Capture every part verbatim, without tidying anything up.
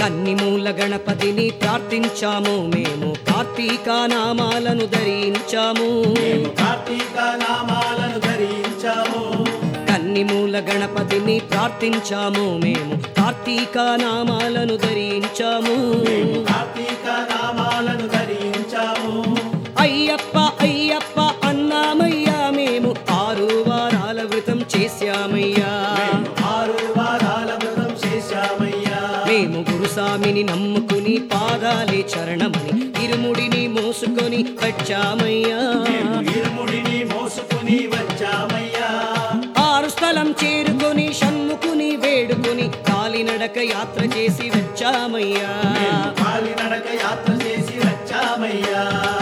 కన్నిమూల గణపతిని ప్రార్థించాము మేము కార్తీక నామాలను ధరించాము మేము కార్తీక నామాలను ధరించాము కన్నిమూల గణపతిని ప్రార్థించాము మేము కార్తీక నామాలను ధరించాము మేము కార్తీక నామాలను ధరించాము అయ్యప్ప అయ్యప్ప అన్నామయ్యా మేము ఆరు వారాల వ్రతం చేశామయ్యా మేము ఆరు వారాల వ్రతం చేశామయ్యా మేము గురుస్వామిని నమ్ముకుని పాదాలే చరణమని ఇరుముడిని మోసుకొని వచ్చామయ్యా మేము ఇరుముడిని మోసుకుని వచ్చామయ్యా ఆరు స్థలం చేరుకొని షణ్ముకుని వేడుకొని కాలినడక యాత్ర చేసి వచ్చామయ్యా మేము కాలినడక యాత్ర చేసి వచ్చామయ్యా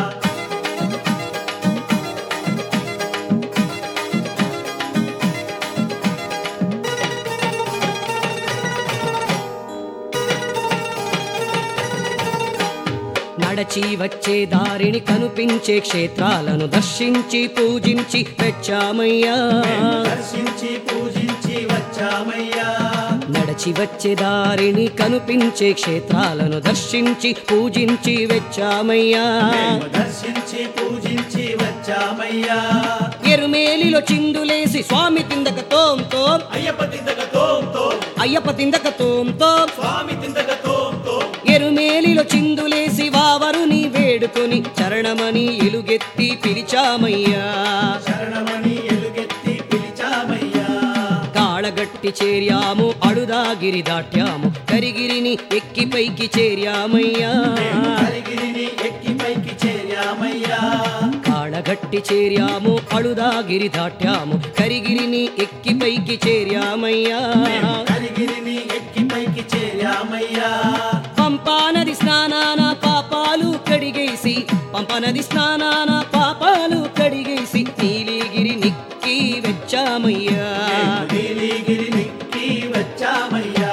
నడచి వచ్చే దారిని కనిపించే క్షేత్రాలను దర్శించి పూజించి వచ్చామయ్యా మేము దర్శించి పూజించి వచ్చామయ్యా నడచి వచ్చే దారిని కనిపించే క్షేత్రాలను దర్శించి పూజించి వచ్చామయ్యా మేము దర్శించి పూజించి వచ్చామయ్యా ఎరుమేలిలో చిందులేసి స్వామి తిందక తోం తోం అయ్యప్ప తిందక తోం తోం అయ్యప్ప తిందక తోం తోం స్వామి తిందక తోం తోం ఎరుమేలిలో చిందులేసి వావరుని వేడుకొని చరణమని ఎలుగెత్తి పిలిచామయ్యా శరణమని ఎలుగెత్తి పిలిచామయ్యా కాళగట్టి చేర్యాము అడుదాగిరి దాట్యాము కరిగిరిని ఎక్కి పైకి చేర్యామయ్యా మేము హరిగిరిని ఎక్కి పైకి చేరామయ్యా కాళగట్టి చేర్యాము అడుదాగిరి దాట్యాము కరిగిరిని ఎక్కి పైకి చేర్యామయ్యా మేము హరిగిరిని ఎక్కి పైకి చేరామయ్యా పంపానది స్నానాన పాపాలు కడిగేసి పంపనది స్నానాన పాపాలు కడిగేసి నీలిగిరి నిక్కి వచ్చామయ్యా మేము నీలిగిరి నిక్కి వచ్చామయ్యా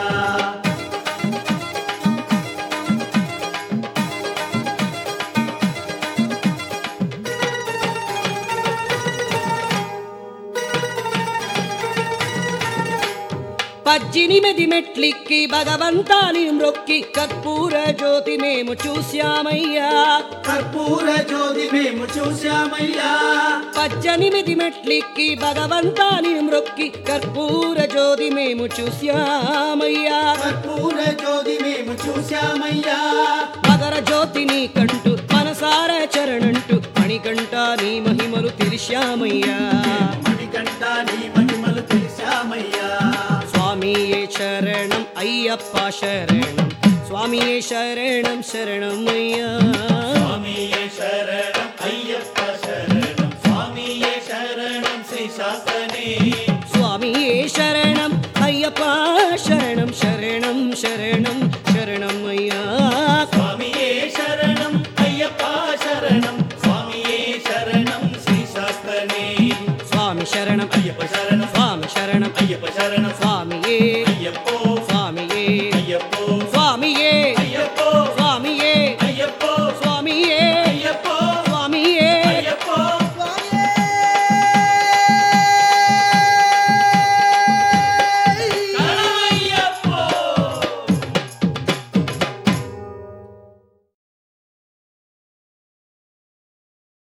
పద్దెనిమిది మెట్లిక్కి భగవంతాని మ్రొక్కి కర్పూర జ్యోతి మేము చూశామయ్యా కర్పూర జ్యోతి మేము చూశామయ్యా పద్దెనిమిది మెట్లిక్కి భగవంతాని మ్రొక్కి కర్పూర జ్యోతి మేము చూశామయ్యా కర్పూర జ్యోతి మేము చూశామయ్యా మగర జ్యోతిని కంటూ మనసార చరణంటూ మణికంఠ నీ మహిమలు తెలిశామయ్యా మణికంఠ నీ మహిమలు తెలిశామయ్యా స్వామియే శరణం అయ్యప్ప శరణం స్వామియే శరణం శరణం అయ్యా స్వామియే శరణం అయ్యప్ప శరణం స్వామియే శరణం శ్రీ శాస్త్రనే స్వామియే శరణం అయ్యప్ప శరణం శరణం శరణం శరణం అయ్యా స్వామియే శరణం అయ్యప్ప శరణం స్వామియే శరణం శ్రీ శాస్త్రనే స్వామి శరణం అయ్యప్ప శరణం స్వామి శరణం అయ్యప్ప